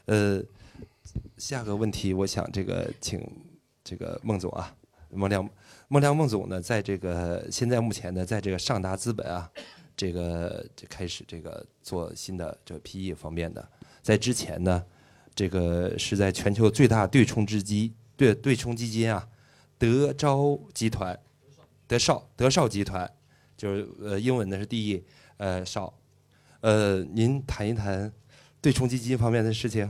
下个问题，我想请这个孟总啊，孟亮孟总呢，在现在目前呢，在上达资本啊，开始做新的PE 方面的，在之前呢，是在全球最大对冲基金啊，德绍集团，就是英文的是 DE 绍，您谈一谈对冲基金方面的事情。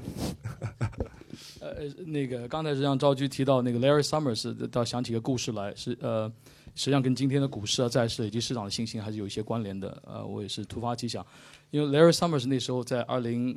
刚才让赵局提到Larry Summers， 倒想起个故事来，实际上跟今天的股市啊、债市以及市场的信心还是有一些关联的。我也是突发奇想，因为 Larry Summers 那时候在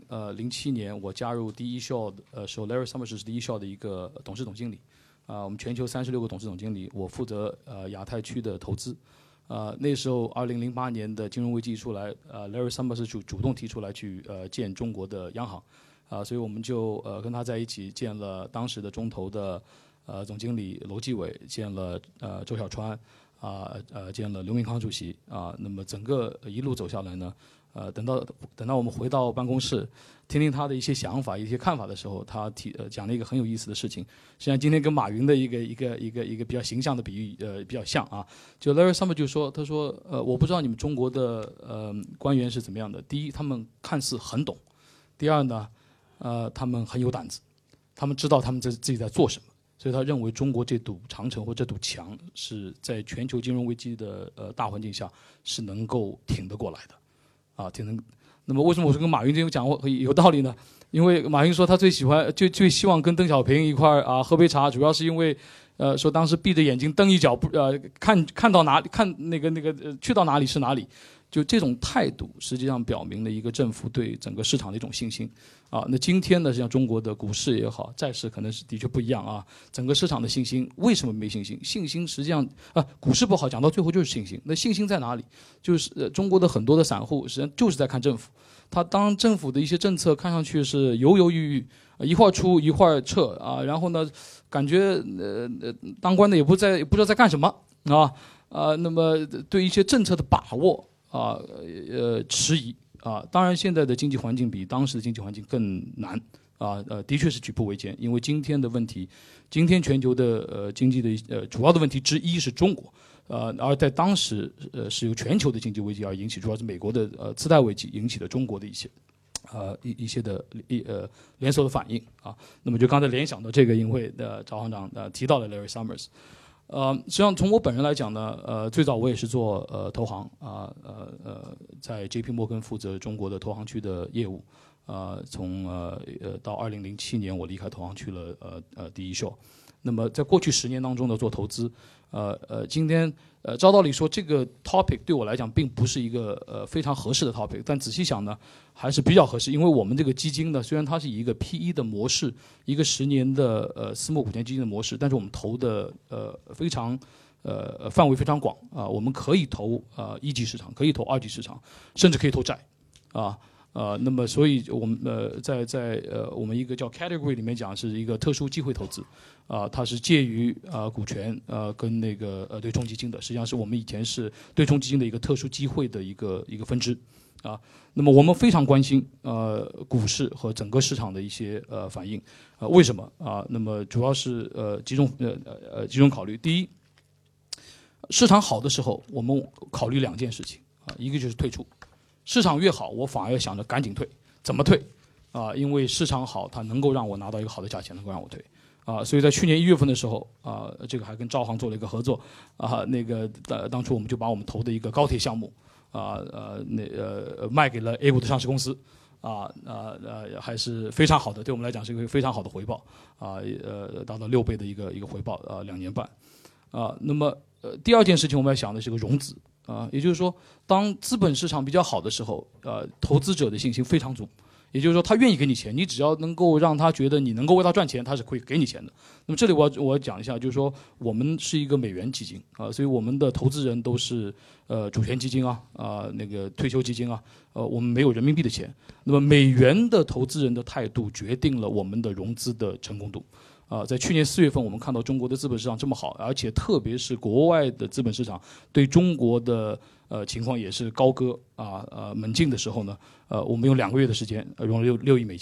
2007年我加入第一 Shaw 的时候 ，Larry Summers 是第一 Shaw 的一个董事总经理。我们全球36个董事总经理，我负责亚太区的投资。那时候2008年的金融危机出来，Larry Summers 主动提出来去建中国的央行。所以我们就跟他在一起建了当时的中投的总经理楼继伟，建了周小川，建了刘明康主席那么整个一路走下来呢，等到我们回到办公室，听听他的一些想法、一些看法的时候，他讲了一个很有意思的事情。实际上今天跟马云的一个比较形象的比喻比较像啊。就 Larry Summers 就说，他说我不知道你们中国的官员是怎么样的。第一，他们看似很懂；第二呢。他们很有胆子，他们知道他们自己在做什么，所以他认为中国这堵长城或这堵墙是在全球金融危机的大环境下是能够挺得过来的，那么为什么我说跟马云这种讲话有道理呢？因为马云说他最希望跟邓小平一块喝杯茶，主要是因为说当时闭着眼睛蹬一脚看到哪里看去到哪里是哪里。就这种态度，实际上表明了一个政府对整个市场的一种信心那今天呢，像中国的股市也好，债市可能是的确不一样整个市场的信心，为什么没信心？信心实际上股市不好，讲到最后就是信心。那信心在哪里？就是中国的很多的散户，实际上就是在看政府。他当政府的一些政策看上去是犹犹豫豫，一会儿出一会儿撤然后呢，感觉当官的也不知道在干什么那么对一些政策的把握。迟疑当然现在的经济环境比当时的经济环境更难的确是举步维艰，因为今天的问题，今天全球的经济的主要的问题之一是中国而在当时是由全球的经济危机而引起，主要是美国的次贷危机引起的中国的一些的连锁的反应那么就刚才联想到这个，因为赵行长提到了 Larry Summers。实际上从我本人来讲呢，最早我也是做投行在 JP 摩根负责中国的投行区的业务从到2007年我离开投行去了第一 Shaw。那么在过去10年当中呢，做投资今天照道理说这个 topic 对我来讲并不是一个非常合适的 topic， 但仔细想呢还是比较合适，因为我们这个基金呢，虽然它是以一个 PE 的模式，一个10年的私募股权基金的模式，但是我们投的非常范围非常广我们可以投一级市场，可以投二级市场，甚至可以投债那么所以我们在我们一个叫 category 里面讲是一个特殊机会投资它是介于股权跟对冲基金的，实际上是我们以前是对冲基金的一个特殊机会的一个分支那么我们非常关心股市和整个市场的一些反应为什么那么主要是几种考虑。第一，市场好的时候我们考虑2件事情一个就是退出。市场越好，我反而想着赶紧退。怎么退因为市场好，它能够让我拿到一个好的价钱，能够让我退所以在去年1月份的时候这个还跟招行做了一个合作当初我们就把我们投的一个高铁项目卖给了 A 股的上市公司还是非常好的，对我们来讲是一个非常好的回报达到6倍的一个回报2年半那么第二件事情我们要想的是个融资也就是说当资本市场比较好的时候投资者的信心非常足，也就是说他愿意给你钱，你只要能够让他觉得你能够为他赚钱，他是会给你钱的。那么这里我要讲一下，就是说我们是一个美元基金所以我们的投资人都是主权基金退休基金我们没有人民币的钱。那么美元的投资人的态度决定了我们的融资的成功度在去年4月份我们看到中国的资本市场这么好，而且特别是国外的资本市场对中国的情况也是高歌猛进的时候呢我们用2个月的时间融了6亿美金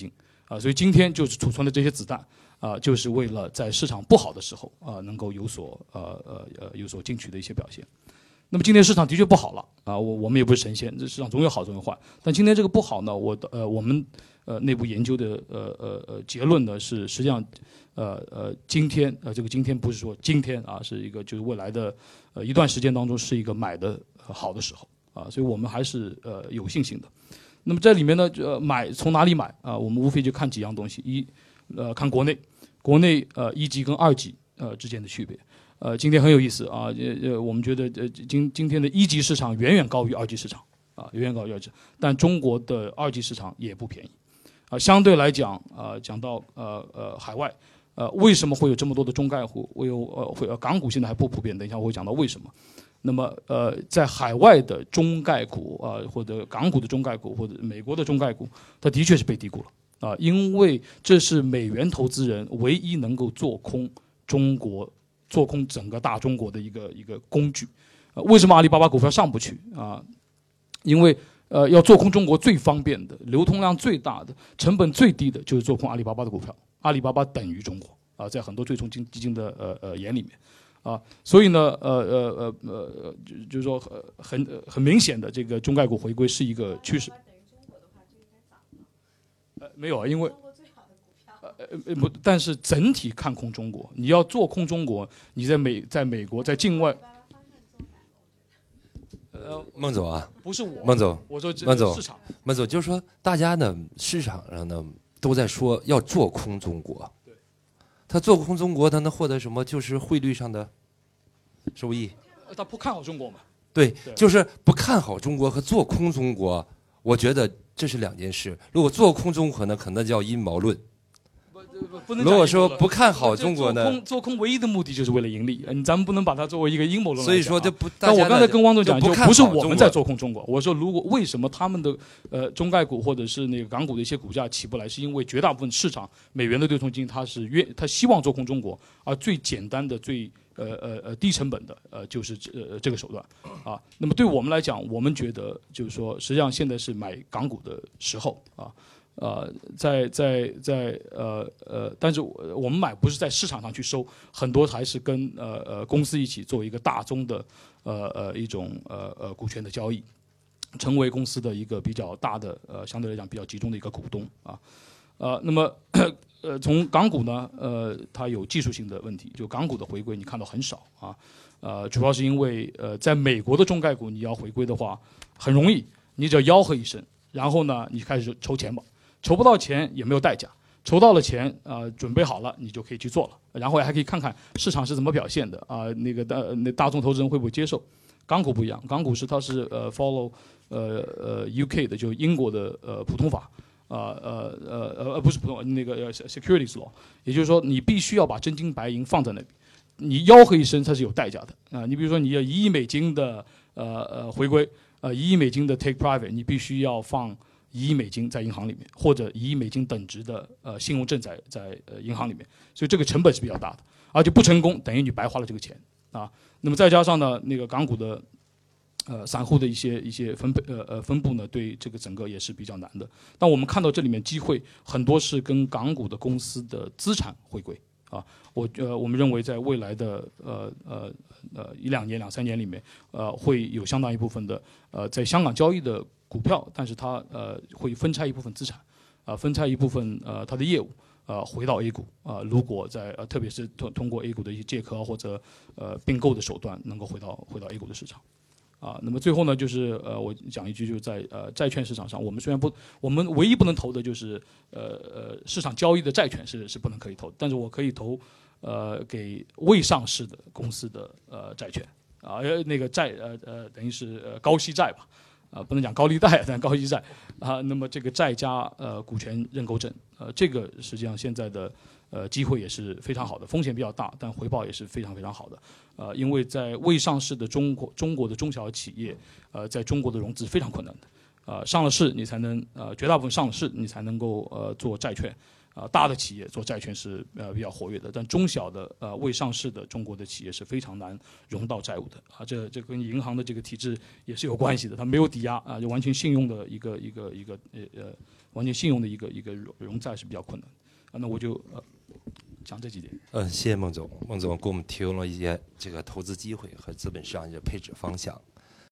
所以今天就是储存的这些子弹就是为了在市场不好的时候能够有所进取的一些表现。那么今天市场的确不好了我们也不是神仙，这市场总有好总有坏。但今天这个不好呢，我们内部研究的结论呢是，实际上今天这个今天不是说今天是一个就是未来的一段时间当中是一个买的好的时候所以我们还是有信心的。那么在里面呢买从哪里买我们无非就看几样东西，看国内一级跟二级之间的区别。今天很有意思我们觉得今天的一级市场远远高于二级市场远远高于二级，但中国的二级市场也不便宜相对来讲讲到海外为什么会有这么多的中概股？港股现在还不普遍，等一下我会讲到为什么。那么在海外的中概股或者港股的中概股或者美国的中概股，它的确是被低估了因为这是美元投资人唯一能够做空整个大中国的一个工具。为什么阿里巴巴股票上不去因为要做空中国最方便的、流通量最大的、成本最低的，就是做空阿里巴巴的股票。阿里巴巴等于中国在很多对冲基金的眼里面所以呢就是说很明显的，这个中概股回归是一个趋势。没有因为不，但是整体看空中国，你要做空中国，你在美国在境外。 孟总不是我， 孟总， 我说市场， 孟总就是说，大家呢市场上呢都在说要做空中国， 对， 他做空中国，他能获得什么？就是汇率上的收益。 他不看好中国嘛？ 对，就是不看好中国和做空中国，我觉得这是两件事。如果做空中国呢，可能叫阴谋论。 不能如果说不看好中国呢， 做空唯一的目的就是为了盈利，咱们不能把它作为一个阴谋论来讲。 所以说这不， 但我刚才跟汪总讲，就不是我们在做空中国。我说为什么他们的中概股或者是那个港股的一些股价起不来，是因为绝大部分市场美元的对冲基金它希望做空中国，而最简单的最低成本的就是这个手段那么对我们来讲，我们觉得就是说，实际上现在是买港股的时候但是我们买不是在市场上去收，很多还是跟公司一起做一个大宗的一种股权的交易，成为公司的一个比较大的相对来讲比较集中的一个股东那么从港股呢它有技术性的问题，就港股的回归你看到很少主要是因为在美国的中概股你要回归的话很容易，你只要吆喝一声，然后呢你开始筹钱吧。筹不到钱也没有代价，筹到了钱准备好了你就可以去做了，然后还可以看看市场是怎么表现的那大众投资人会不会接受。港股不一样，港股它是follow UK 的，就英国的普通法不是普通那个securities law， 也就是说你必须要把真金白银放在那里，你吆喝一声它是有代价的你比如说你要1亿美金的回归1亿美金的 take private， 你必须要放1亿美金在银行里面，或者1亿美金等值的信用证在银行里面，所以这个成本是比较大的，而且不成功等于你白花了这个钱那么再加上呢，那个港股的散户的一些分布呢，对这个整个也是比较难的。但我们看到这里面机会很多是跟港股的公司的资产回归我们认为在未来的1-2年、2-3年里面会有相当一部分的在香港交易的股票，但是它会分拆一部分资产分拆一部分它的业务回到 A 股如果在特别是通过 A 股的一些借壳或者并购的手段能够回到 A 股的市场那么最后呢，就是我讲一句，就是在债券市场上，我们唯一不能投的就是市场交易的债券是不能可以投，但是我可以投给未上市的公司的债券那个债等于是高息债吧。不能讲高利贷，但高息债那么这个债加股权认购证这个实际上现在的机会也是非常好的，风险比较大，但回报也是非常非常好的因为在未上市的中国的中小企业在中国的融资非常困难的上了市你才能绝大部分上了市你才能够做债券大的企业做债券是比较活跃的，但中小的未上市的中国的企业是非常难融到债务的这跟银行的这个体制也是有关系的，它没有抵押就完全信用的一个完全信用的一个融债是比较困难。那我就讲这几点。 谢谢孟总，孟总给我们提供了一些这个投资机会和资本市场的配置方向。